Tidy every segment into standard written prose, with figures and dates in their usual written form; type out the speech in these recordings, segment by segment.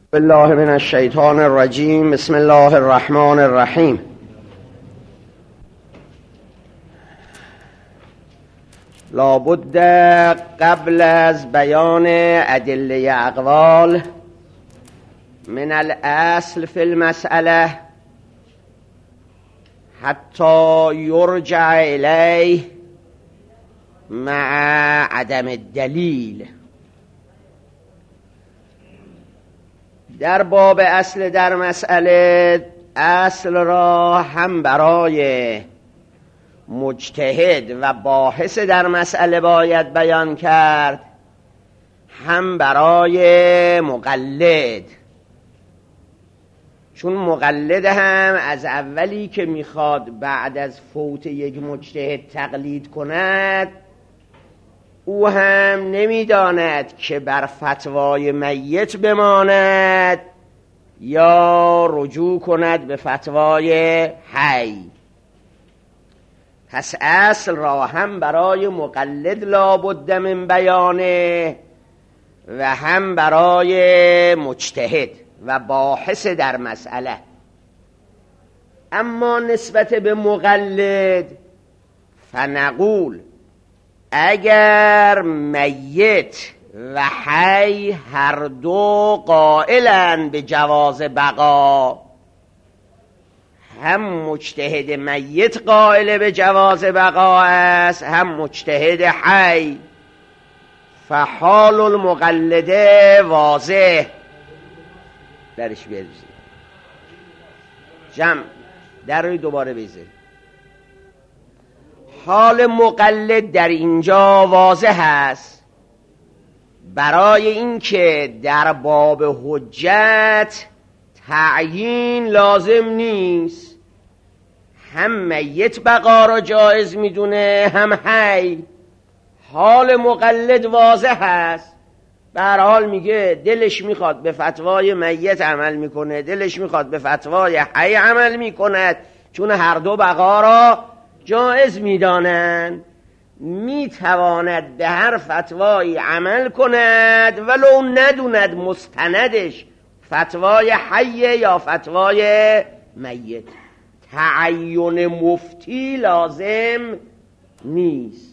بالله من الشیطان الرجیم. بسم الله الرحمن الرحیم. لابد قبل از بیان ادله اقوال من الاصل فی المسئله حتی یرجع الیه مع عدم الدلیل. در باب اصل در مسئله، اصل را هم برای مجتهد و باحث در مسئله باید بیان کرد، هم برای مقلد، چون مقلد هم از اولی که میخواد بعد از فوت یک مجتهد تقلید کند، او هم نمیداند که بر فتوای میت بماند یا رجوع کند به فتوای حی. پس اصل را هم برای مقلد لابد من بیانه و هم برای مجتهد و باحث در مسئله. اما نسبت به مقلد فنقول اگر میت و حی هر دو قائلن به جواز بقا، هم مجتهد میت قائل به جواز بقا است، هم مجتهد حی، فحال المقلد واضح. درش بیارید جمع در روی دوباره بیزه. حال مقلد در اینجا واضح است، برای اینکه در باب حجت تعیین لازم نیست، هم میت بقا را جایز میدونه هم حی. حال مقلد واضح است، به هر حال میگه دلش میخواد به فتوای میت عمل میکنه، دلش میخواد به فتوای حی عمل میکند، چون هر دو بقا را جایز میدانند. میتواند به هر فتوایی عمل کند ولو ندوند مستندش فتوای حی یا فتوای میت. تعین مفتی لازم نیست.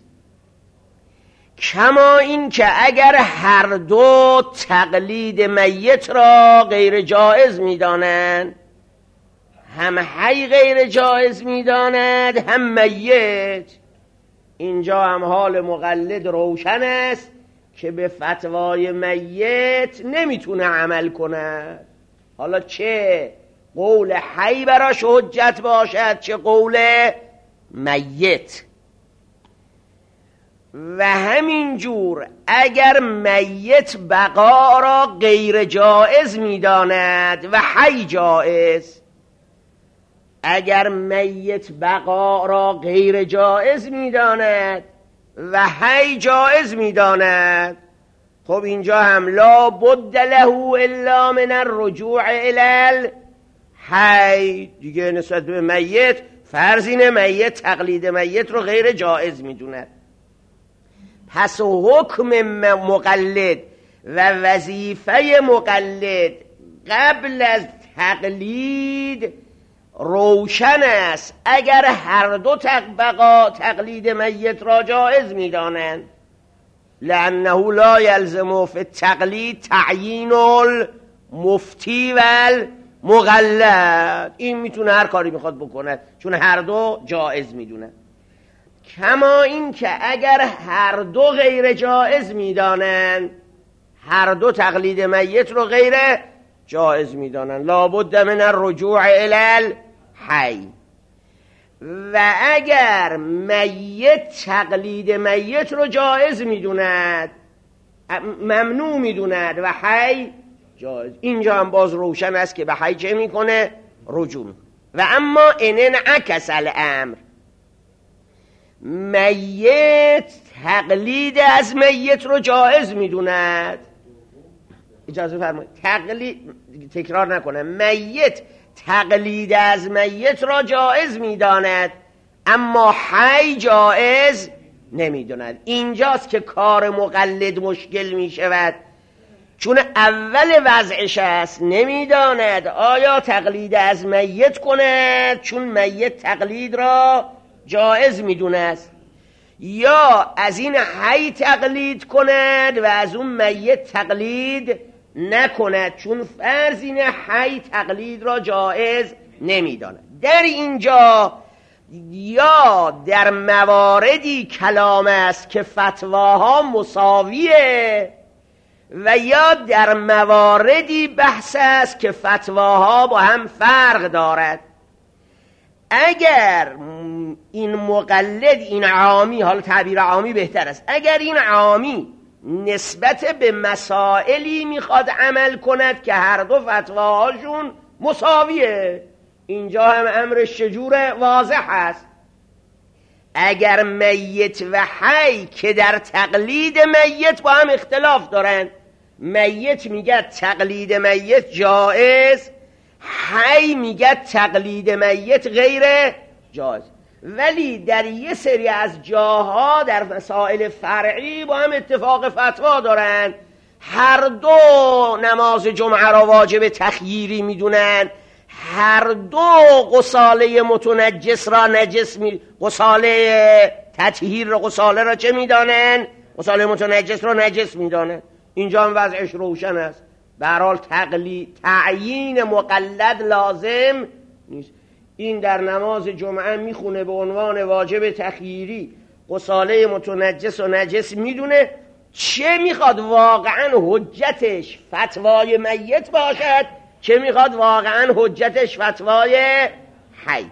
کما این که اگر هر دو تقلید میت را غیر جایز میدانند، هم حی غیر جایز میداند هم میت، اینجا هم حال مقلد روشن است که به فتوای میت نمیتونه عمل کند. حالا چه قول حی براش حجت باشد چه قول میت. و همین جور اگر میت بقا را غیر جایز میداند و حی جایز، اگر میت بقا را غیر جایز میداند و حی جایز میداند، خب اینجا هم لا بد له الا من الرجوع الی الحی. دیگه نسبت به میت فرض اینه میت تقلید میت رو غیر جایز میدوند. پس حکم مقلد و وظیفه مقلد قبل از تقلید روشن است. اگر هر دو بقا تقلید میت را جایز میدانند، لانه لا یلزم فی التقلید تعیین المفتی و المقلد. این میتونه هر کاری میخواد بکنه چون هر دو جایز میدونه. کما این که اگر هر دو غیر جایز میدانند، هر دو تقلید میت رو غیر جایز میدانند، لابد من الرجوع الی الحی. و اگر میت تقلید میت رو جایز میدوند، ممنوع میدوند و حی جایز، اینجا هم باز روشن است که به حی چه میکنه؟ رجوع. و اما ان انعکس الامر، میت تقلید از میت رو جایز میدوند، اجازه فرمایید تکرار نکنم، میت تقلید از میت را جایز میداند اما حی جایز نمیدوند. اینجاست که کار مقلد مشکل میشود، چون اول وضعش است نمیداند آیا تقلید از میت کند چون میت تقلید را جایز میدونست، یا از این حی تقلید کند و از اون میت تقلید نکند چون فرض این حی تقلید را جایز نمیداند. در اینجا یا در مواردی کلام است که فتواها مساویه و یا در مواردی بحث است که فتواها با هم فرق دارد. اگر این مقلد، این عامی، حالا تعبیر عامی بهتر است، اگر این عامی نسبت به مسائلی میخواد عمل کند که هر دو فتواهاشون مساویه، اینجا هم امرش چجوره؟ واضح است. اگر میت و حی که در تقلید میت با هم اختلاف دارن، میت میگه تقلید میت جایز، حی میگه تقلید میت غیر جایز، ولی در یه سری از جاها در مسائل فرعی با هم اتفاق فتوا دارن، هر دو نماز جمعه را واجب تخییری میدونن، هر دو غساله متنجس را نجس غساله تطهیر را، غساله را چه میدانن؟ غساله متنجس را نجس میدانن. اینجا هم وضعش روشن است. به هر حال تعیین مقلد لازم نیست. این در نماز جمعه میخونه به عنوان واجب تخییری غساله متنجس و نجس میدونه، چه میخواد واقعا حجتش فتوای میت باشد، چه میخواد واقعا حجتش فتوای حی.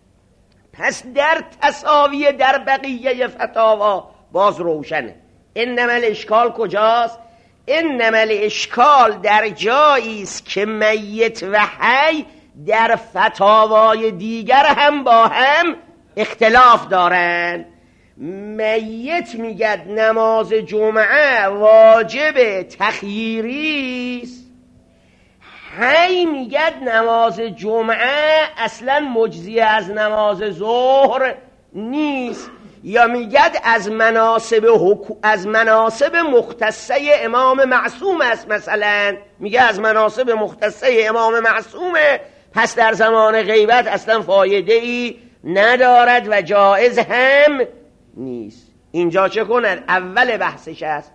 پس در تساوی در بقیه فتاوا باز روشنه. انما الاشکال کجاست؟ انما الاشکال در جایی است که میت و حی در فتاوای دیگر هم با هم اختلاف دارن. میت میگه نماز جمعه واجب تخییری است، حی میگه نماز جمعه اصلا مجزی از نماز ظهر نیست، یا میگد از مناسب مختصه امام معصوم است، مثلا میگه از مناسب مختصه امام معصومه، پس در زمان غیبت اصلا فایده ای ندارد و جایز هم نیست. اینجا چه کنن؟ اول بحثش است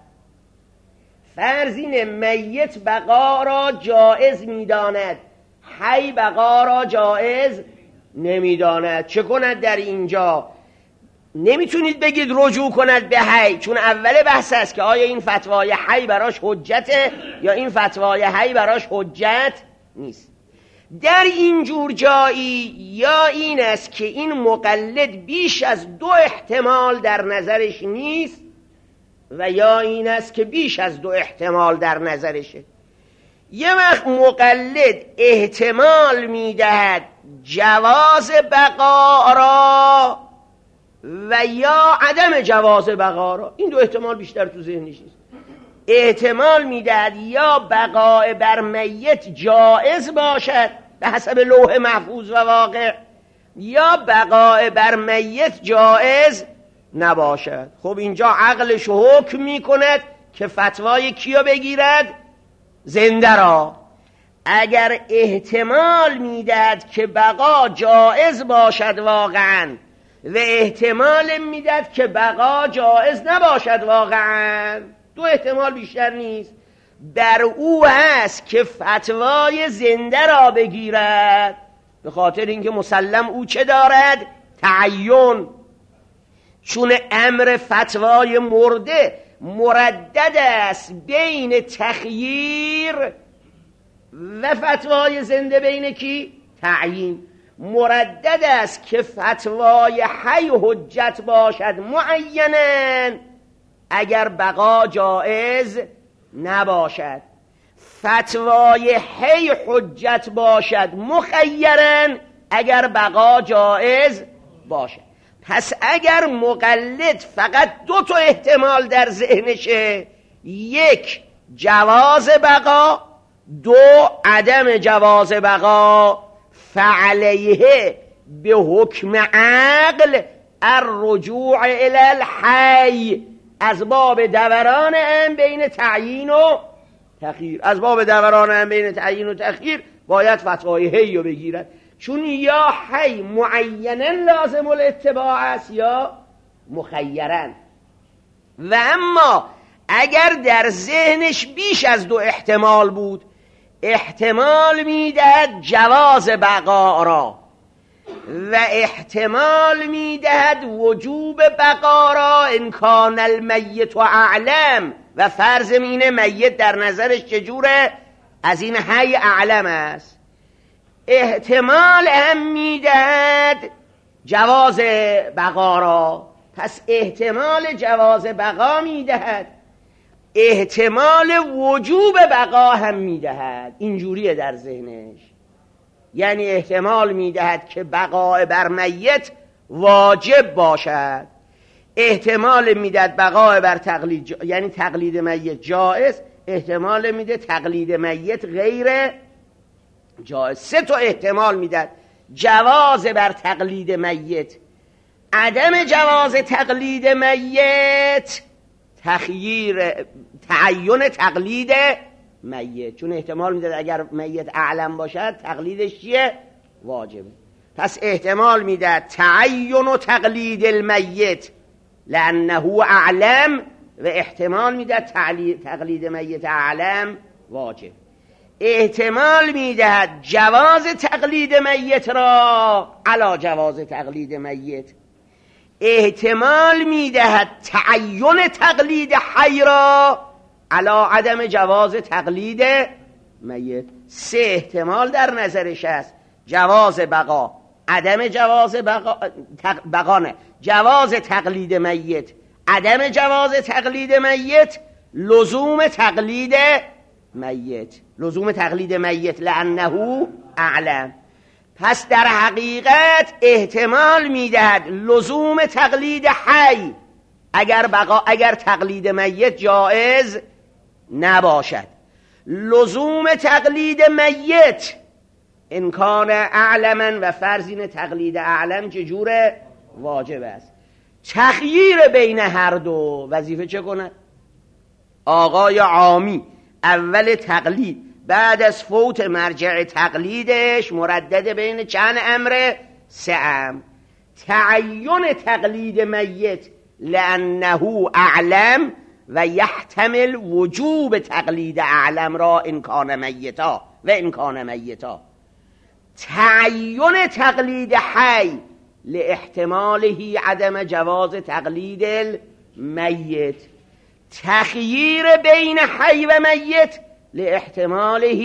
فرضین میت بقا را جایز میداند، حی بقا را جایز نمیداند. چه کند در اینجا؟ نمیتونید بگید رجوع کند به حی، چون اول بحث است که آیا این فتوای حی براش حجته یا این فتوای حی براش حجت نیست. در این جور جایی یا این است که این مقلد بیش از 2 احتمال در نظرش نیست و یا این است که بیش از 2 احتمال در نظرشه. یه وقت مقلد احتمال میدهد جواز بقا را و یا عدم جواز بقا را، این 2 احتمال بیشتر تو ذهنش نیست. احتمال میدهد یا بقاء بر میت جائز باشد به حسب لوح محفوظ و واقع، یا بقاء بر میت جائز نباشد. خب اینجا عقلش حکم میکند که فتوای کیو بگیرد؟ زنده را. اگر احتمال میدهد که بقا جائز باشد واقعا و احتمال میدهد که بقا جائز نباشد واقعا، 2 احتمال بیشتر نیست، در او هست که فتوای زنده را بگیرد، به خاطر اینکه مسلم او چه دارد؟ تعین. چون امر فتوای مرده مردد است بین تخییر و فتوای زنده بین کی؟ تعیین. مردد است که فتوای حی حجت باشد معیناً اگر بقا جائز نباشد، فتوای حی حجت باشد مخیراً اگر بقا جائز باشد. پس اگر مقلد فقط 2 تا احتمال در ذهنشه، 1 جواز بقا، 2 عدم جواز بقا، فعلیه به حکم عقل الرجوع الی الحی، از باب دوران بین تعیین و تخییر. از باب دوران هم بین تعیین و تخییر باید فتوای حی رو بگیرد، چون یا حی معینن لازم الاتباع است یا مخیرن. و اما اگر در ذهنش بیش از دو احتمال بود، احتمال میدهد جواز بقا را و احتمال میدهد وجوب بقا را ان کان المیت اعلم، و فرض اینه میت در نظرش چجوره؟ از این حی اعلم است. احتمال هم میدهد جواز بقا را، پس احتمال جواز بقا میدهد، احتمال وجوب بقا هم میدهد. اینجوریه در ذهنش، یعنی احتمال میدهد که بقا بر میت واجب باشد، احتمال میدهد بقا بر تقلید یعنی تقلید میت جائز، احتمال میده تقلید میت غیر جائز. سه تا احتمال میدهد: جواز بر تقلید میت، عدم جواز تقلید میت، تخییر تعین تقلید میت، چون احتمال میدهد اگر میت اعلم باشد تقلیدش چیه؟ واجبه. پس احتمال میدهد تعین تقلید المیت لانه اعلم، و احتمال میدهد تقلید میت اعلم واجب. احتمال میدهد جواز تقلید میت را علی جواز تقلید میت، احتمال میدهد تعین تقلید حی را علی عدم جواز تقلید میت. سه احتمال در نظرش است: جواز بقا، عدم جواز بقا نه، جواز تقلید میت، عدم جواز تقلید میت، لزوم تقلید میت، لزوم تقلید میت لانه اعلم. پس در حقیقت احتمال میدهد لزوم تقلید حی اگر تقلید میت جائز نباشد، لزوم تقلید میت ان کان اعلما، و فرضین تقلید اعلم چجوره؟ واجب است. تخییر بین هر دو وظیفه چه کنه؟ آقای عامی اول تقلید بعد از فوت مرجع تقلیدش مردد بین چند امر؟ سه امر: تعین تقلید میت لانه اعلم و یحتمل وجوب تقلید اعلم را ان کان میتا و ان کان میتا، تعین تقلید حی لاحتماله عدم جواز تقلید المیت، تخییر بین حی و میت لاحتماله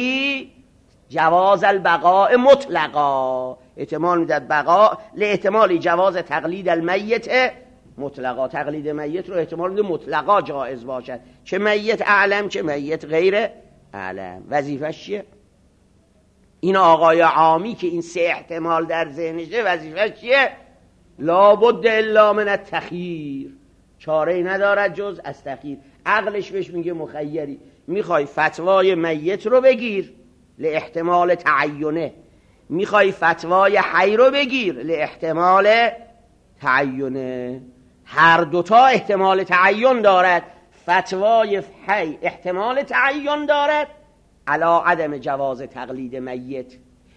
جواز البقاء مطلقا، احتمال میداد بقا لاحتمال جواز تقلید المیت مطلقا، تقلید میت رو احتمال میده مطلقا جائز باشد، چه میت اعلم چه میت غیر اعلم. وظیفش چیه؟ این آقای عامی که این سه احتمال در ذهنشه وظیفش چیه؟ لابد الا من التخییر، چاره ای ندارد جز از تخییر. عقلش بهش میگه مخیری، میخوای فتوای میت رو بگیر لاحتمال تعینه، میخوای فتوای حی رو بگیر لاحتمال تعینه، هر دوتا احتمال تعین دارد. فتوای حی احتمال تعین دارد علی عدم جواز تقلید میت،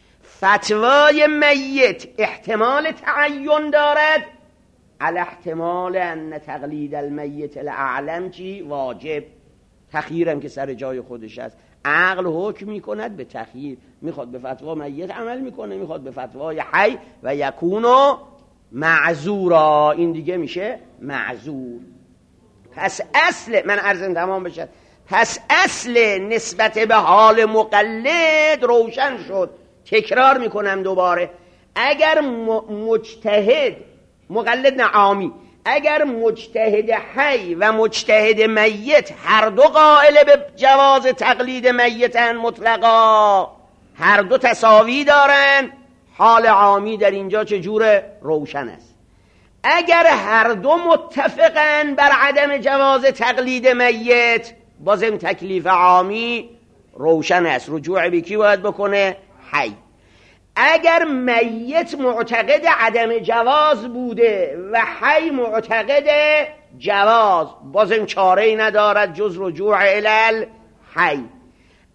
فتوای میت احتمال تعین دارد علی احتمال ان تقلید المیت الاعلم چی؟ واجب. تخییرم که سر جای خودش است، عقل حکم میکند به تخییر، میخواد به فتوا میت عمل میکنه، میخواد به فتوای حی و یکونو معذورا، این دیگه میشه معذور. پس اصل من عرضم تمام بشه، پس اصل نسبت به حال مقلد روشن شد. تکرار میکنم دوباره، اگر مجتهد مقلد نعامی، اگر مجتهد حی و مجتهد میت هر دو قائل به جواز تقلید میتن مطلقا، هر دو تساوی دارن، حال عامی در اینجا چجوره؟ روشن است. اگر هر دو متفقن بر عدم جواز تقلید میت، بازم تکلیف عامی روشن است، رجوع به کی باید بکنه؟ حی. اگر میت معتقد عدم جواز بوده و حی معتقد جواز، بازم چاره ای ندارد جز رجوع الی حی.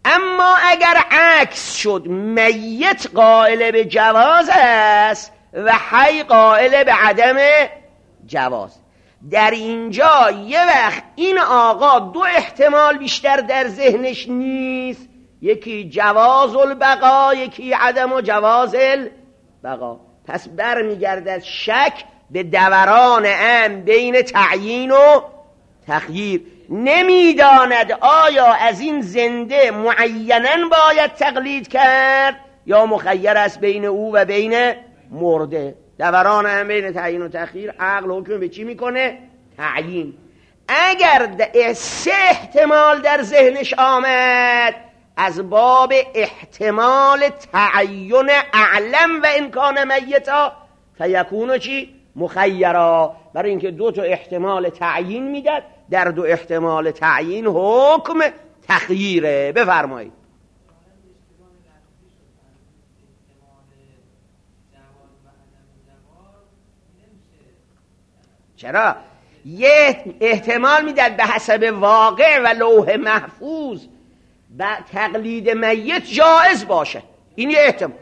اما اگر عکس شد میت قائل به جواز است و حی قائل به عدم جواز، در اینجا یه وقت این آقا دو احتمال بیشتر در ذهنش نیست، یکی جواز البقا یکی عدم جواز البقا، پس برمیگردد شک به دوران امر بین تعیین و تخییر. نمیداند آیا از این زنده معیناً باید تقلید کرد یا مخیر است بین او و بین مرده. دوران امر بین تعیین و تخییر، عقل حکم به چی میکنه؟ تعیین. اگر سه احتمال در ذهنش آمد، از باب احتمال تعین اعلم و امکان میتا فیکونو چی؟ مخیرا، برای اینکه دو تا احتمال تعیین میداد، در دو احتمال تعیین حکم تخییره. بفرمایید. چرا؟ یه احتمال میداد به حسب واقع و لوح محفوظ و تقلید میت جائز باشه، این یه احتمال.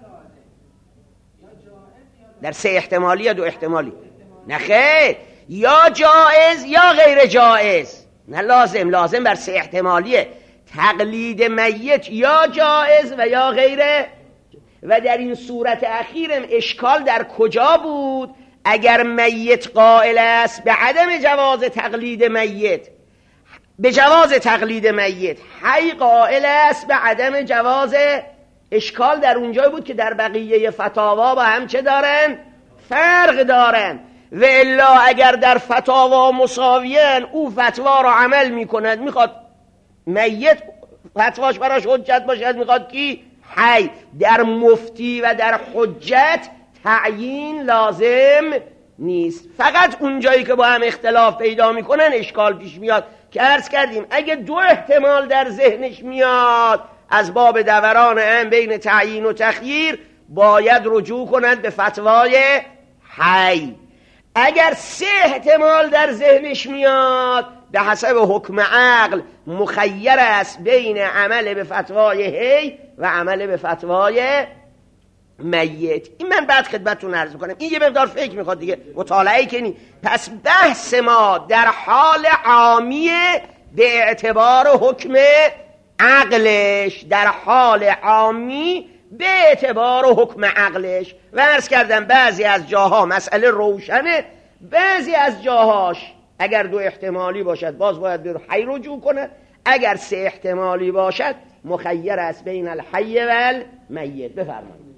در سه احتمالی یا دو احتمالی؟ نه خیر، یا جائز یا غیر جائز، نه لازم بر سه احتمالیه. تقلید میت یا جائز و یا غیر. و در این صورت اخیرم اشکال در کجا بود؟ اگر میت قائل است به عدم جواز تقلید میت، به جواز تقلید میت، حی قائل است به عدم جواز، اشکال در اونجا بود که در بقیه فتاوا با هم چه دارن؟ فرق دارن. و الا اگر در فتاوا مساویان، او فتوا را عمل میکند، میخواد میت فتواش براش حجت باشد، میخواد کی؟ حی. در مفتی و در حجت تعیین لازم نیست، فقط اونجایی که با هم اختلاف پیدا میکنن اشکال پیش میاد که عرض کردیم اگه دو احتمال در ذهنش میاد، از باب دوران امر بین تعیین و تخییر باید رجوع کنند به فتوای حی. اگر سه احتمال در ذهنش میاد، به حسب حکم عقل مخیر است بین عمل به فتوای حی و عمل به فتوای میت. این من بعد خدمتتون عرض میکنم، این یه مقدار فکر میخواد دیگه، مطالعه کنی. پس بحث ما در حال عامیه به اعتبار حکم عقلش، در حال عامی به اعتبار حکم عقلش. و عرض کردم بعضی از جاها مسئله روشنه، بعضی از جاهاش اگر دو احتمالی باشد باز باید به حی رجوع کنه، اگر سه احتمالی باشد مخیر است بین الحی و المیت. بفرمایید.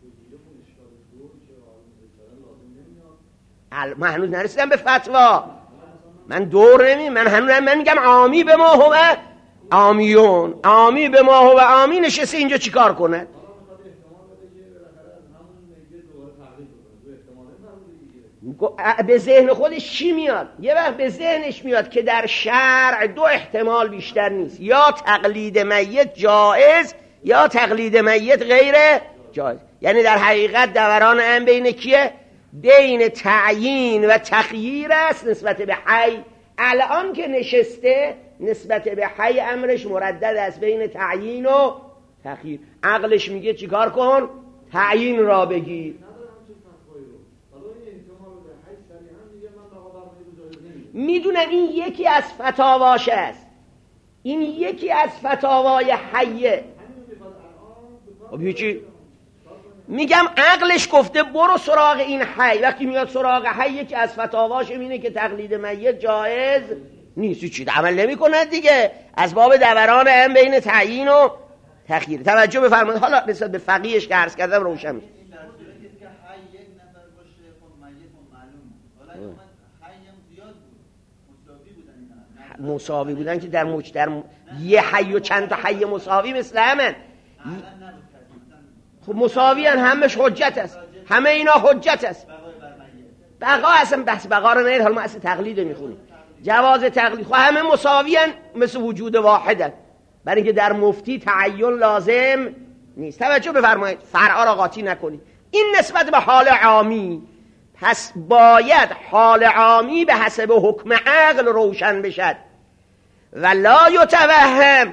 من هنوز نرسیدم به فتوا، من دور نمیم، من میگم عامی به ما هو عامیون، عامی به ما هو عامی نشسته اینجا چیکار کنه؟ به ذهن خودش چی میاد؟ یه وقت به ذهنش میاد که در شرع دو احتمال بیشتر نیست، یا تقلید میت جائز یا تقلید میت غیر جائز. یعنی در حقیقت دوران امر بین کیه؟ بین تعیین و تخییر است نسبت به حی. الان که نشسته نسبت به حی امرش مردد است بین تعیین و تخییر. عقلش میگه چیکار کن؟ تعیین را بگیر. میدونم این یکی از فتاواش است، این یکی از فتاوای حیه. خب هیچی، میگم عقلش گفته برو سراغ این حی، وقتی میاد سراغ حی یکی از فتاواش اینه که تقلید میت جایز نیست، چی عمل نمی کند دیگه، از باب دوران هم بین تعیین و تخییر. توجه بفرمایید. حالا نسبت به فقیهش که عرض کردم روشن میشه. مساوی بودن که در یه حی و چند تا حی مساوی مثل همن، خب مساوی هن، همش حجت است، همه اینا حجت است. بقا اصلا بحث بقا رو نهید، حالا ما اصلا تقلید میخونیم، جواز تقلید، خب همه مساوی هن مثل وجود واحد هن، برای اینکه در مفتی تعین لازم نیست. توجه بفرمایید، فرعا را قاطی نکنید. این نسبت به حال عامی. پس باید حال عامی به حسب حکم عقل روشن بشد و لا یتوهم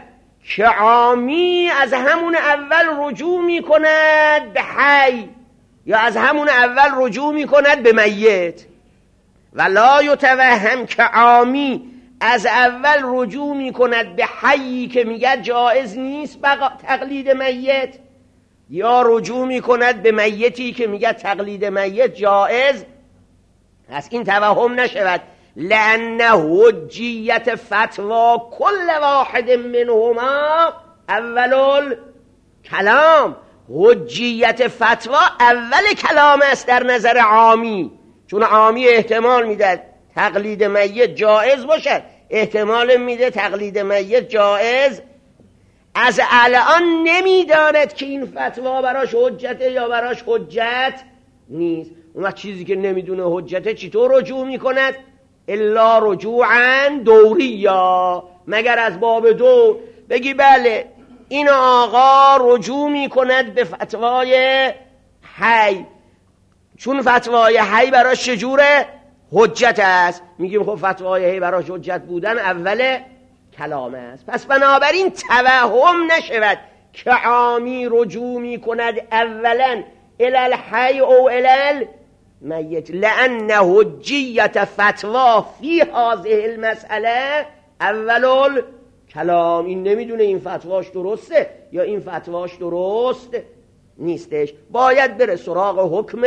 که عامی از همون اول رجوع می کند به حی یا از همون اول رجوع می کند به میت. ولا یتوهم که عامی از اول رجوع می کند به حیی که میگه جایز نیست تقلید میت، یا رجوع می کند به میتی که میگه تقلید میت جایز. از این توهم نشود. لأن حجیت فتوا کل واحد منهما اول کلام. حجیت فتوا اول کلام است در نظر عامی، چون عامی احتمال میده تقلید میت جایز باشد، احتمال میده تقلید میت جایز. از الان نمیداند که این فتوا براش حجته یا براش حجت نیست. اون چیزی که نمیدونه حجته چطور رجوع میکند؟ الا رجوعا دوریا، مگر از باب دور بگی بله این آقا رجوع میکند به فتوای حی، چون فتوای حی براش چجوره؟ حجت است. میگیم خب فتوای حی براش حجت بودن اول کلام است. پس بنابراین توهم نشود که عامی رجوع میکند اولا الی الحی او الی میت، لأن حجیت فتوا فی هذه المسئله اول کلام. این نمیدونه این فتواش درسته یا این فتواش درست نیستش، باید بره سراغ حکم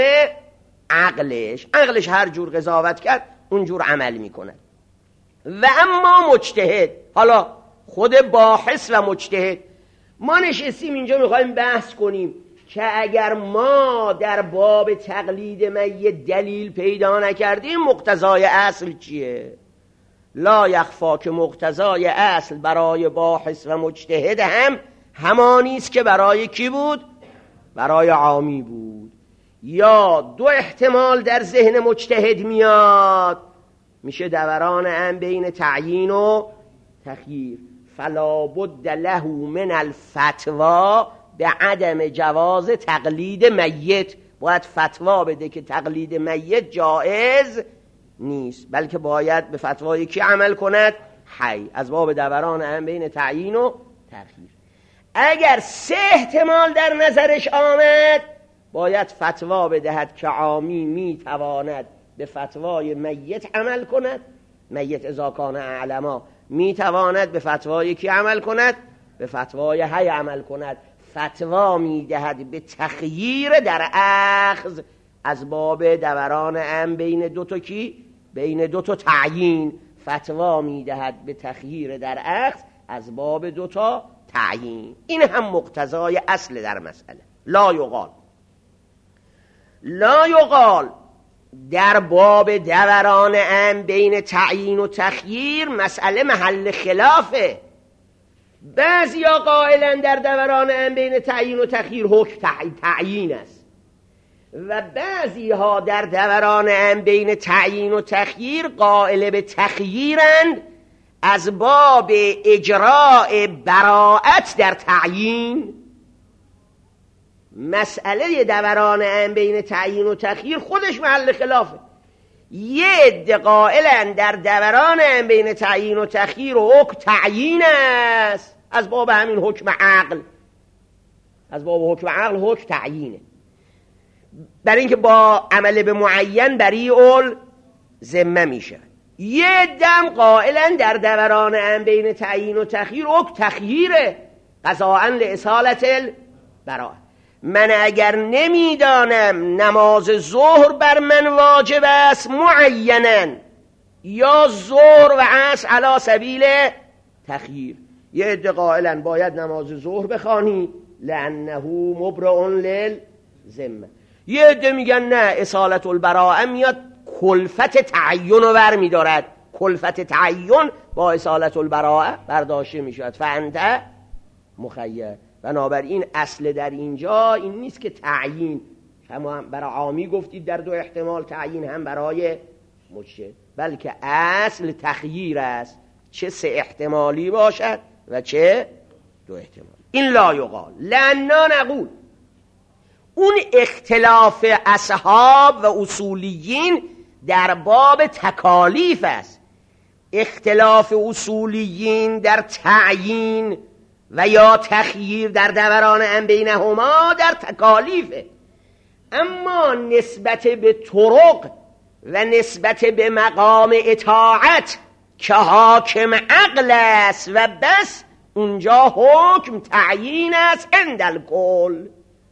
عقلش هر جور قضاوت کرد اونجور عمل میکنه. و اما مجتهد، حالا خود باحث و مجتهد، ما نشستیم اینجا میخوایم بحث کنیم که اگر ما در باب تقلید میت دلیل پیدا نکردیم مقتضای اصل چیه؟ لا یخفا که مقتضای اصل برای باحث و مجتهد هم همانیست که برای کی بود؟ برای عامی بود. یا دو احتمال در ذهن مجتهد میاد، میشه دوران هم بین تعیین و تخییر. فلا بد له من الفتوا به عدم جواز تقلید میت، باید فتوا بده که تقلید میت جایز نیست، بلکه باید به فتوای کی عمل کند؟ حی، از باب دوران هم بین تعیین و تخییر. اگر سه احتمال در نظرش آمد باید فتوا بدهد که عامی میتواند به فتوای میت عمل کند، میت اذا کان اعلما میتواند به فتوای کی عمل کند؟ به فتوای حی عمل کند. فتوا میدهد به تخییر در اخذ، از باب دوران ام بین دو تا کی؟ بین دو تا تعیین. فتوا میدهد به تخییر در اخذ از باب دو تا تعیین. این هم مقتضای اصل در مسئله. لا یقال در باب دوران ام بین تعیین و تخییر مسئله محل خلافه. بعضی ها قائلن در دوران ام بین تعیین و تخییر حکم تعیین است و بعضی ها در دوران ام بین تعیین و تخییر قائل به تخییرند از باب اجراء براءت در تعیین. مسئله دوران ام بین تعیین و تخییر خودش محل خلافه. یه عده قائلن در دوران ام بین تعیین و تخییر و حکم تعیین است، از باب همین حکم عقل، از باب حکم عقل حکم تعیینه، برای اینکه با عمل به معین بریء الذمه میشه. یه دم قائلن در دوران ام بین تعیین و تخییر حکم تخییره، قضاء لاصالة البراءة. من اگر نمیدانم نماز ظهر بر من واجب است معینن یا ظهر و عصر علی سبیل تخییر، یه عده قائلن باید نماز ظهر بخوانی لانه مبرئ للذمه، یه عده میگن نه اصالت البراءه میاد کلفت تعین رو برمی دارد، کلفت تعین با اصالت البراءه برداشته میشود فانت مخیر. بنابراین اصل در اینجا این نیست که تعیین، شما برای عامی گفتید در دو احتمال تعیین هم برای مجتهد، بلکه اصل تخییر است، چه سه احتمالی باشد و چه دو احتمال. این لا یقال لأننا نقول اون اختلاف اصحاب و اصولیین در باب تکالیف است. اختلاف اصولیین در تعیین و یا تخییر در دوران ان بینهما در تکالیفه. اما نسبت به طرق و نسبت به مقام اطاعت که حاکم عقل است و بس، اونجا حکم تعیین است عند الکل.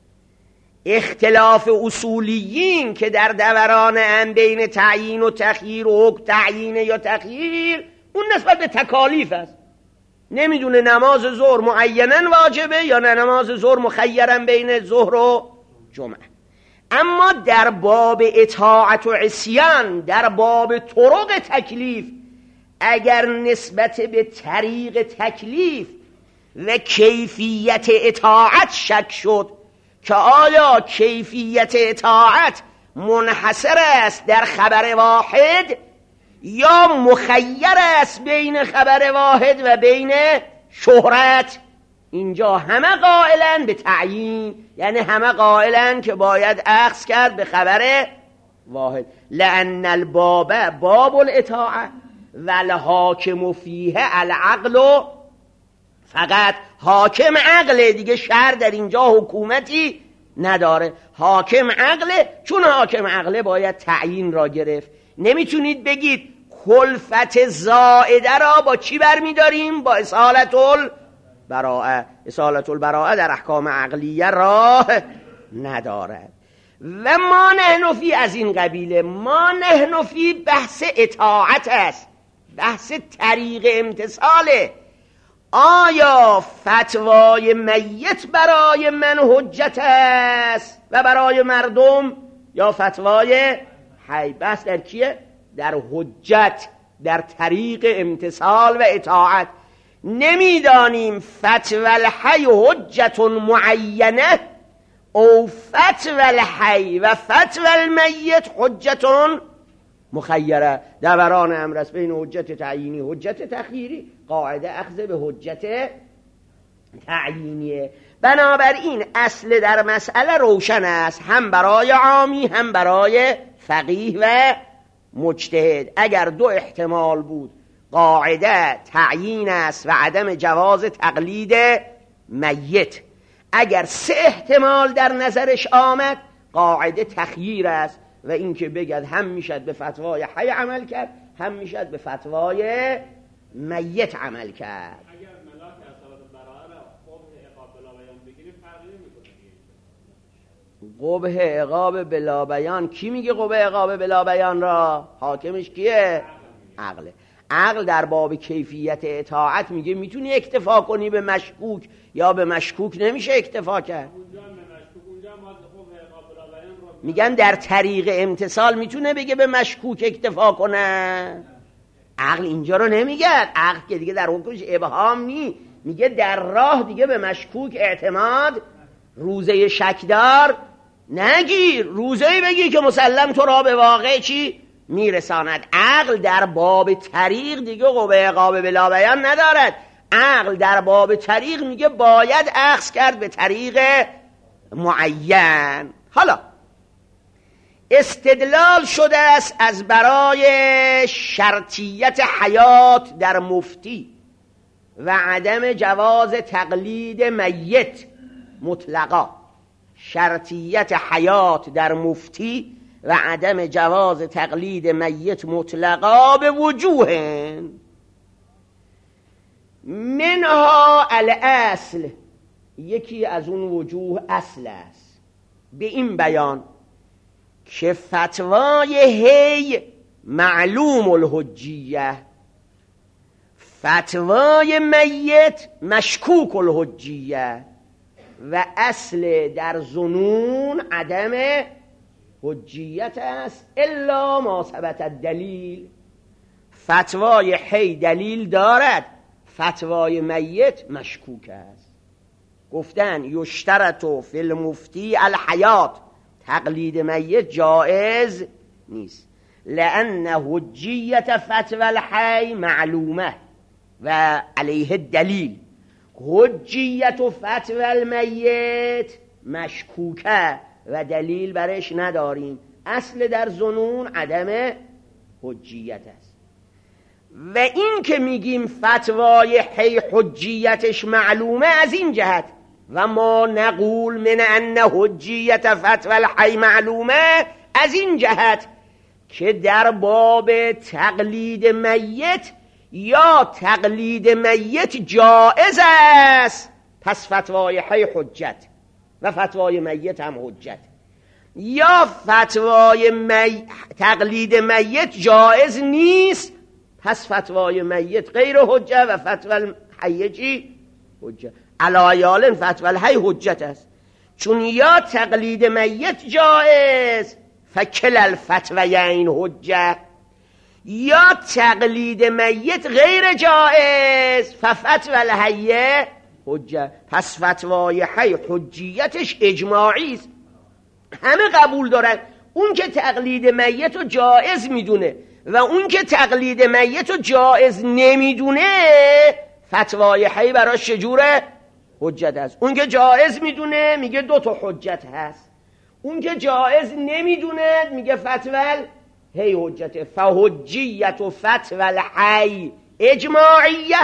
اختلاف اصولیین که در دوران ان بین تعیین و تخییر و حکم تعیین یا تخییر، اون نسبت به تکالیف است. نمیدونه نماز ظهر معینن واجبه یا نه نماز ظهر مخیرن بین ظهر و جمعه. اما در باب اطاعت و عصیان، در باب طرق تکلیف، اگر نسبت به طریق تکلیف و کیفیت اطاعت شک شد که آیا کیفیت اطاعت منحصر است در خبر واحد یا مخیر است بین خبر واحد و بین شهرت، اینجا همه قائلن به تعیین، یعنی همه قائلن که باید اخذ کرد به خبر واحد. لأن الباب باب الاطاعه و الحاکم فیه العقل، فقط حاکم عقله دیگه، شرع در اینجا حکومتی نداره، حاکم عقله. چون حاکم عقله باید تعیین را گرفت. نمیتونید بگید کلفت زائده را با چی برمیداریم؟ با اصالت البراءه. اصالت البراءه در احکام عقلیه راه ندارد. و ما نحن فی از این قبیله، ما نحن فی بحث اطاعت است، بحث طریق امتثاله. آیا فتوای میت برای من حجت است و برای مردم، یا فتوای حی؟ بحث در کیه؟ در حجت، در طریق امتثال و اطاعت. نمیدانیم فتوى الحی حجت معینه او فتوى الحی و فتوى المیت حجت مخیره. دوران امر است بین حجت تعیینی حجت تخییری، قاعده اخذ به حجت تعیینیه. بنابراین اصل در مسئله روشن است، هم برای عامی هم برای فقیه و مجتهد. اگر دو احتمال بود، قاعده تعیین است و عدم جواز تقلید میت. اگر سه احتمال در نظرش آمد، قاعده تخییر است و این که بگد هم میشد به فتوای حی عمل کرد، هم میشد به فتوای میت عمل کرد. اگر ملاک اصالت براءه را قبح عقاب بلا بیان بگیریم فرقی نمی‌کنه. قبح عقاب بلا بیان، کی میگه قبح عقاب بلا بیان را؟ حاکمش کیه؟ عقله. عقل در باب کیفیت اطاعت میگه میتونی اکتفا کنی به مشکوک یا به مشکوک نمیشه اکتفا کرد. میگن در طریق امتثال میتونه بگه به مشکوک اکتفا کنه. عقل اینجا رو نمیگه. عقل که دیگه در حکمش ابهام نی، میگه در راه دیگه به مشکوک اعتماد، روزه شکدار نگیر، روزه بگی که مسلم تو را به واقع چی میرساند. عقل در باب طریق دیگه قبح عقاب بلا بیان ندارد. عقل در باب طریق میگه باید اخذ کرد به طریق معین. حالا استدلال شده است از برای شرطیت حیات در مفتی و عدم جواز تقلید میت مطلقا. شرطیت حیات در مفتی و عدم جواز تقلید میت مطلقا به وجوه. منها الاصل، یکی از اون وجوه اصل است، به این بیان که فتوای هی معلوم الحجیه، فتوای میت مشکوک الحجیه، و اصل در ظنون عدم حجیت است الا ما ثبت الدلیل. فتوای حی دلیل دارد، فتوای میت مشکوک است. گفتن یشترط فی المفتی الحیات، تقلید میت جائز نیست، لأن حجیت فتوى الحی معلومه و علیه دلیل. حجیت فتوى المیت مشکوکه و دلیل برش نداریم. اصل در ظنون عدم حجیت است. و این که میگیم فتوای حی حجیتش معلومه از این جهت و ما نقول من ان حجیت فتوى الحی معلومه از این جهت که در باب تقلید میت یا تقلید میت جائز است، پس فتوای حی حجت و فتوای میت هم حجت، یا فتوای تقلید میت جائز نیست، پس فتوای میت غیر حجت و فتوای حی چی؟ حجت. علایال فتوای الحی حجت است، چون یا تقلید میت جائز فکل الفتویین حجت، یا تقلید میت غیر جائز ففتوى الحی حجت. پس فتوای حی حجیتش اجماعی است، همه قبول دارن. اون که تقلید میت رو جائز میدونه و اون که تقلید میت رو جائز نمیدونه فتوای حی براش چجوره؟ حجت است. اون که جائز میدونه میگه دو تا حجت هست، اون که جائز نمیدونه میگه فتوی هی حجت. فحجیت و فتوی الحی اجماعیه،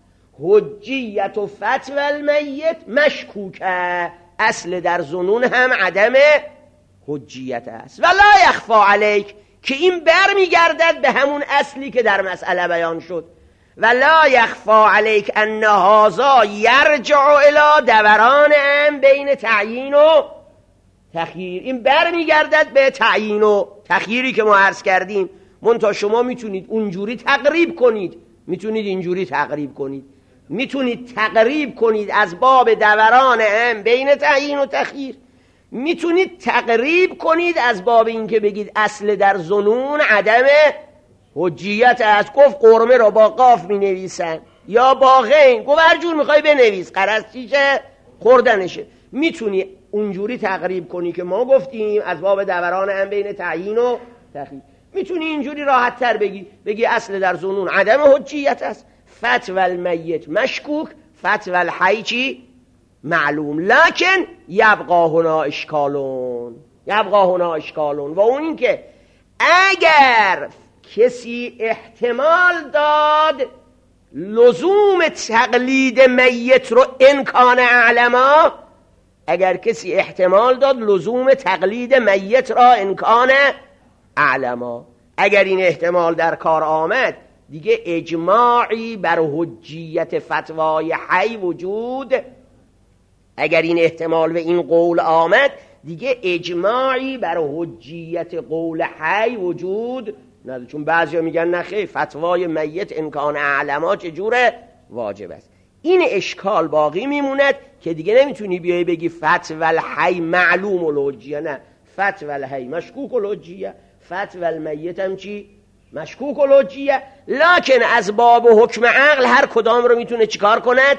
حجیت و فتوی المیت مشکوکه. اصل در ظنون هم عدم حجیت است. و لا یخفا علیک، که این بر میگردد به همون اصلی که در مسئله بیان شد. و لا یخفا علیک ان هذا یرجع الی دوران بین تعیین و تخییر. این بر میگردد به تعیین و تخییری که ما عرض کردیم. منتها شما میتونید اونجوری تقریب کنید، میتونید اینجوری تقریب کنید، میتونید تقریب کنید از باب دوران بین تعیین و تخییر، میتونید تقریب کنید از باب این که بگید اصل در ظنون عدم حجیت است. گفت قرمه را با قاف می نویسن یا با غین، گفت هر جور میخوای بنویس، غرض چیشه؟ خوردنشه. میتونی اونجوری تقریب کنی که ما گفتیم از باب دوران هم بین تعیین و تخییر. میتونی اینجوری راحت تر بگی اصل در ظنون عدم حجیت است، فتوی المیت مشکوک، فتوی الحی چی؟ معلوم. لکن یبقا هنا اشکالون، یبقا هنا اشکالون. و اون این که اگر کسی احتمال داد لزوم تقلید میت رو امکان اعلما، اگر کسی احتمال داد لزوم تقلید میت را امکان اعلما، اگر این احتمال در کار آمد دیگه اجماعی بر حجیت فتوای حی وجود، اگر این احتمال به این قول آمد دیگه اجماعی بر حجیت قول حی وجود نداره. چون بعضیا میگن نخیر فتوای میت امکان اعلما چجوره؟ واجب است. این اشکال باقی میموند که دیگه نمیتونی بیای بگی فتوی الحی معلوم الحجیه، نه، فتوی الحی مشکوک الحجیه، فتوی المیت هم چی؟ مشکوک الحجیه. لکن از باب حکم عقل هر کدام رو میتونه چیکار کند؟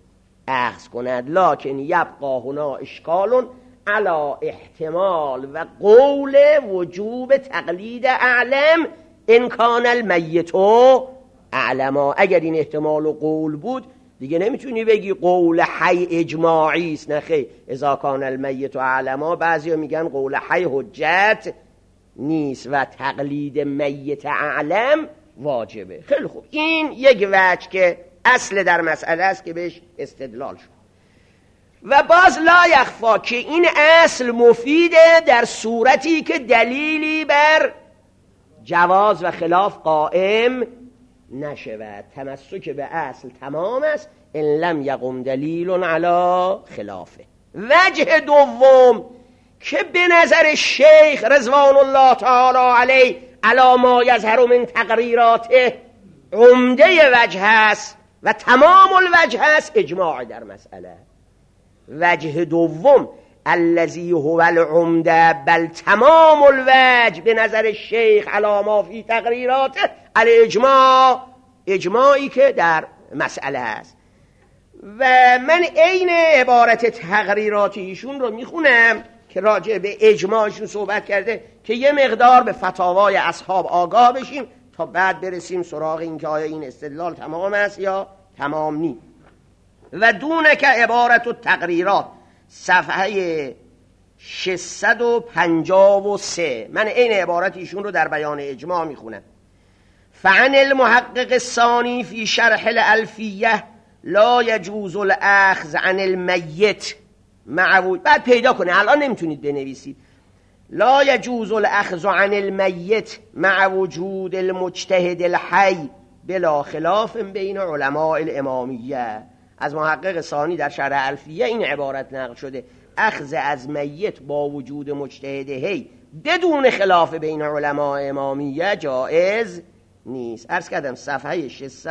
اخذ کند. لکن یبقا هنا اشکالون علا احتمال و قول وجوب تقلید اعلم ان کان المیت اعلما. اگر این احتمال و قول بود دیگه نمیتونی بگی قول حی اجماعی است، نه خیر، اذا کان المیت اعلما. بعضیا میگن قول حی حجت نیست و تقلید میت اعلم واجبه. خیلی خوب، این یک وجه که اصل در مسئله است که بهش استدلال شد. و باز لا یخفا که این اصل مفیده در صورتی که دلیلی بر جواز و خلاف قائم نشود. تمسک به اصل تمام است ان لم یقم دلیل علی خلافه. وجه دوم که به نظر شیخ رضوان الله تعالی علیه علی ما یظهر من تقریراته عمده وجه است و تمام الوجه است اجماع در مسئله. وجه دوم الذی هو العمده بل تمام الوجه به نظر شیخ علی ما فی تقریراته الاجماع، اجماعی که در مسئله است. و من عین عبارت تقریرات ایشون رو میخونم که راجع به اجماعشون صحبت کرده که یه مقدار به فتاوای اصحاب آگاه بشیم تا بعد برسیم سراغ این که آیا این استدلال تمام است یا تمام نی. و دونک عبارت التقریرات صفحه 653. من این عبارت ایشون رو در بیان اجماع میخونم. فعن المحقق الثانی فی شرح الالفیه لا یجوز الاخذ عن المیت معوج. بعد پیدا کنه، الان نمیتونید بنویسید. لا یجوز الاخذ عن المیت مع وجود المجتهد الحی بلا خلاف بین علماء الامامیه. از محقق ثانی در شرح الفیه این عبارت نقل شده: اخذ از میت با وجود مجتهد حی بدون خلاف بین علماء امامیه جائز نیست. عرض کردم صفحه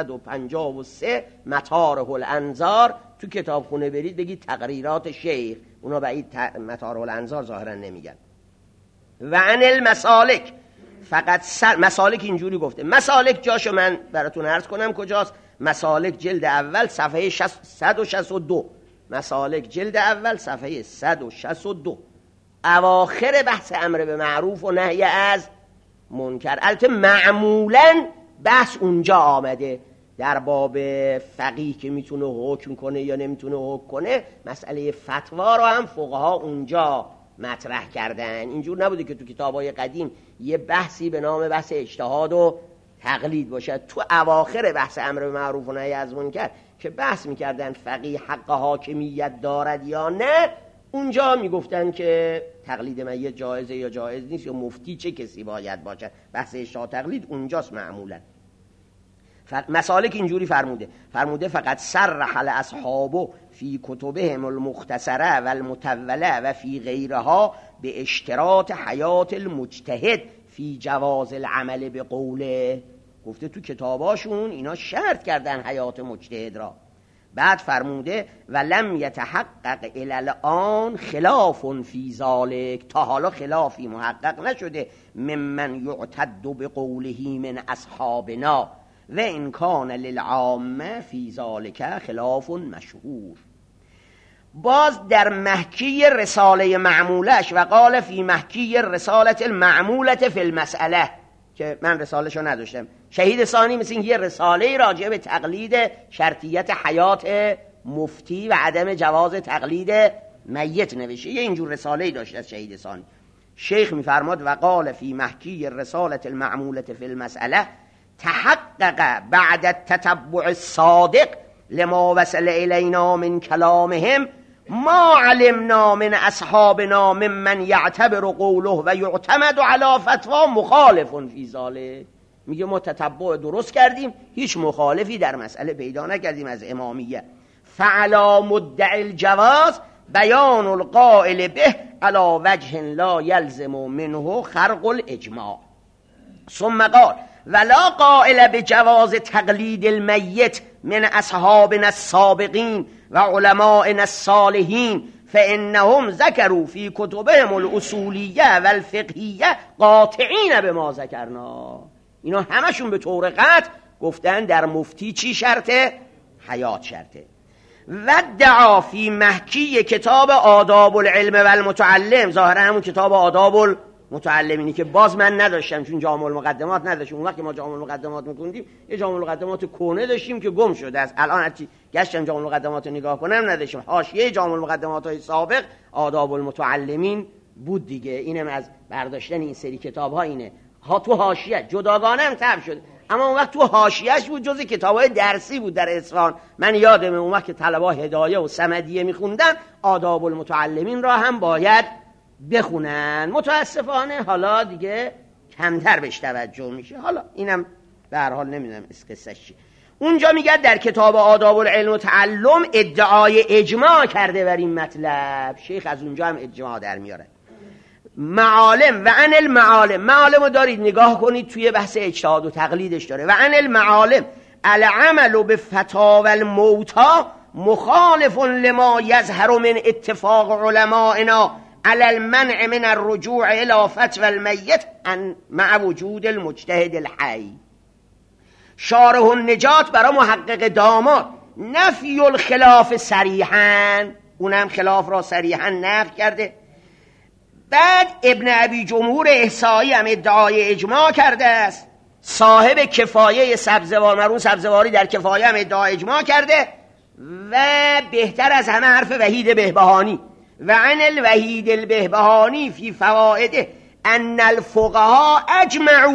653 مطارح الانظار. تو کتابخونه برید بگید تقریرات شیخ، اونا بعید مطارح الانظار ظاهرا نمیگن. و عن المسالک فقط مسالک اینجوری گفته. مسالک جاشو من براتون عرض کنم کجاست. مسالک جلد اول صفحه 162. مسالک جلد اول صفحه 162 اواخر بحث امر به معروف و نهی از منکر. البته معمولا بحث اونجا آمده در باب فقیه که میتونه حکم کنه یا نمیتونه حکم کنه. مسئله فتوا رو هم فقها اونجا مطرح کردن. اینجور نبوده که تو کتابای قدیم یه بحثی به نام بحث اجتهاد و تقلید باشد. تو اواخر بحث امر به معروف و نهی از منکر که بحث میکردن فقیه حق حاکمیت دارد یا نه، اونجا میگفتن که تقلید میت جایزه یا جایز نیست، یا مفتی چه کسی باید باشد. بحث اجتهاد تقلید اونجاست معمولا. مسالک اینجوری فرموده فقط صرح الاصحاب فی کتبهم المختصره و المطوله و فی غیرها به اشتراط حیات المجتهد فی جواز العمل به قوله. گفته تو کتاباشون اینا شرط کردن حیات مجتهد را. بعد فرموده و لم یتحقق الی الان خلاف فی ذلک، تا حالا خلافی محقق نشده ممن یعتد بقوله من اصحابنا و ان کان للعامه فی ذلک خلاف مشهور. باز در محکی رساله معمولش و قال فی محکی رساله المعموله فی المسئله، که من رساله‌شو نداشتم، شهید ثانی مثل یه رساله راجع به تقلید شرطیت حیات مفتی و عدم جواز تقلید میت نوشته. یه اینجور رساله‌ای داشت از شهید ثانی. شیخ می‌فرماد و قال فی محکی رساله المعموله فی المسئله تحقق بعد التتبع الصادق لما وصل الینا من کلامهم ما علمنا من اصحابنا ممن یعتبر قوله و یعتمد علی فتوا مخالف فی ذلک. میگه ما تتبع درست کردیم، هیچ مخالفی در مسئله پیدا نکردیم از امامیه. فعلا مدعی الجواز بیان القائل به علی وجه لا یلزم منه خرق الاجماع. ثم قال ولا قائل بجواز تقلید المیت من اصحابنا السابقین و علمائنا الصالحین فانهم ذکروا فی کتبهم الاصولیه و الفقهیه قاطعین بما ذکرنا. اینا همشون به طور قطع گفتن در مفتی چی شرطه؟ حیات شرطه. و دعا فی محکی کتاب آداب العلم و المتعلم، ظاهرا همون کتاب آداب المتعلمینی که باز من نداشتم چون جامع المقدمات نداشتیم. اون وقت که ما جامع المقدمات می‌خوندیم یه جامع المقدمات کهنه داشتیم که گم شده است. الان هرچی گشتم جامع المقدمات رو نگاه کنم نداشتیم. حاشیه جامع المقدمات‌های سابق آداب المتعلمین بود دیگه. اینم از برداشتن این سری کتاب‌ها اینه. ها تو حاشیه جداگانه هم طبع شد، اما اون وقت تو حاشیه‌اش بود، جز کتاب‌های درسی بود در اصفهان. من یادمه اون وقت که طلبا هدایه و صمدیه می‌خوندن آداب المتعلمین را هم باید بخونن. متاسفانه حالا دیگه کمتر بهش توجه میشه. حالا اینم به هر حال نمیدونم قصه‌اش چیه. اونجا میگه در کتاب آداب العلم و تعلم ادعای اجماع کرده بر این مطلب. شیخ از اونجا هم اجماع در میاره. معالم و عن المعالم، معالم رو دارید نگاه کنید توی بحث اجتهاد و تقلیدش داره. و عن المعالم العمل به فتاوی الموتی مخالف لما یظهر من اتفاق علمائنا على المنع من الرجوع الى فتوى المیت مع وجود المجتهد الحی. شارح النجات برای محقق داماد نفی الخلاف صریحا، اونم خلاف را صریحا نفی کرده. بعد ابن ابی جمهور احصایی هم ادعای اجماع کرده است. صاحب کفایه سبزوار، مرحوم سبزواری در کفایه هم ادعای اجماع کرده. و بهتر از همه حرف وحید بهبهانی و عن الوحید البهبهانی فی فوائده ان الفقهاء اجمعوا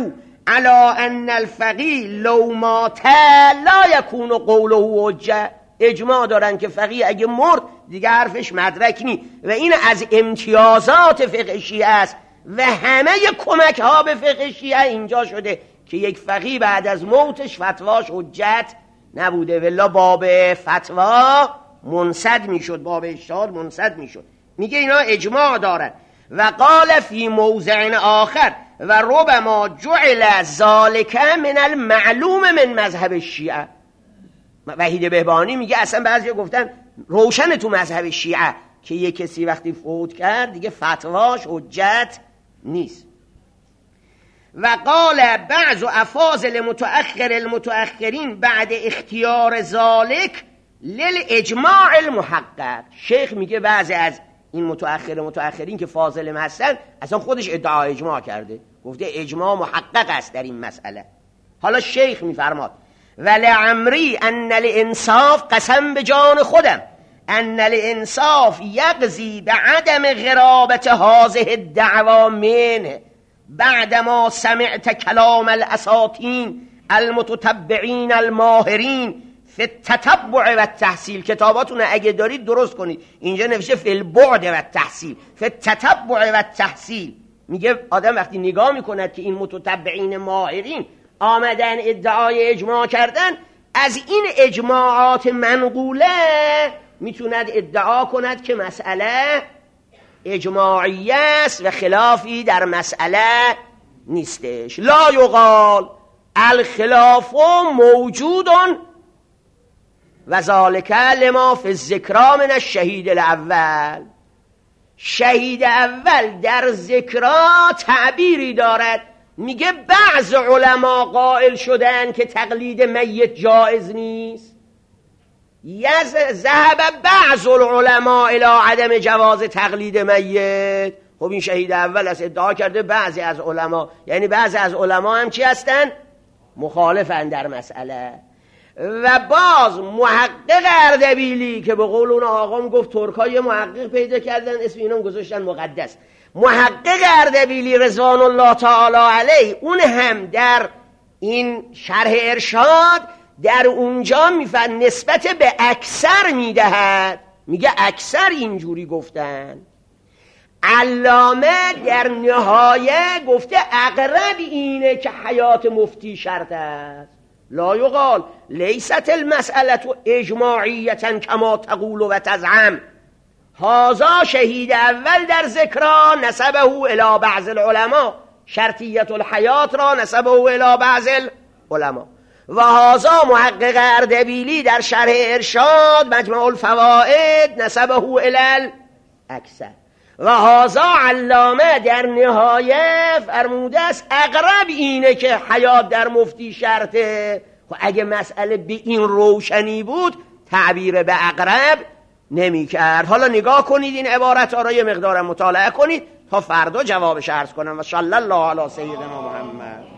علا ان الفقیه لو مات لا یکون قوله حجه. اجماع دارن که فقیه اگه مرد دیگه حرفش مدرک نی و این از امتیازات فقه شیعه است و همه کمک ها به فقه شیعه اینجا شده که یک فقیه بعد از موتش فتواش حجت نبوده، ولی باب فتوا منسد میشد، باب اجتهاد منسد میشد. میگه اینا اجماع دارن. و قال فی موضع آخر و ربما جعل ذالک من المعلوم من مذهب الشیعه. وحید بهبانی میگه اصلا بعضی گفتن روشن تو مذهب شیعه که یک کسی وقتی فوت کرد دیگه فتواش حجت نیست. و قال بعض افاضل متأخر المتأخرین بعد اختیار ذالک للاجماع المحقق. شیخ میگه بعضی از این متأخرین که فاضل هستن اصلا خودش ادعا اجماع کرده، گفته اجماع محقق است در این مسئله. حالا شیخ میفرماد ولعمری ان الانصاف، قسم به جان خودم، ان الانصاف یقضی بعدم غرابت هذه الدعوا منه بعدما سمعت کلام الاساطین المتتبعین الماهرین فی التتبع و التحصیل. کتاباتون اگه دارید درست کنید، اینجا نوشته فی البعد و التحصیل، فی التتبع و التحصیل. میگه آدم وقتی نگاه میکند که این متتبعین ماهرین آمدن ادعای اجماع کردن، از این اجماعات منقوله میتوند ادعا کند که مسئله اجماعی است و خلافی در مسئله نیستش. لا یقال الخلاف موجود و ذالک لما فی الذکری من الشهید الاول. شهید اول در ذکرا تعبیری دارد، میگه بعض علما قائل شدن که تقلید میت جایز نیست. ذهب بعض العلماء الى عدم جواز تقلید میت. خب این شهید اول از ادعا کرده بعضی از علما، یعنی بعضی از علما هم چی هستن؟ مخالفن در مسئله. و باز محقق اردبیلی که به قول اون آقام گفت ترکا یه محقق پیدا کردن اسم اینم گذاشتن مقدس، محقق اردبیلی رضوان الله تعالی علیه، اون هم در این شرح ارشاد در اونجا نسبت به اکثر میدهد، میگه اکثر اینجوری گفتن. علامه در نهایه گفته اقرب اینه که حیات مفتی شرط است. لا یقال لیست المسئله اجماعیه کما تقول و تزعم. هذا شهید اول در ذکرا نسبه الى بعض العلماء، شرطیت الحیات را نسبه الى بعض العلماء. و هذا محقق اردبیلی در شرح ارشاد مجمع الفوائد نسبه الی الاکثر. و هذا علامه در نهایه فرموده است اقرب اینه که حیات در مفتی شرطه. و اگه مسئله به این روشنی بود تعبیر به اقرب نمی کرد. حالا نگاه کنید این عبارت ها را یه مقدار مطالعه کنید تا فردا جوابش عرض کنم. و صلی الله علی سیدنا محمد.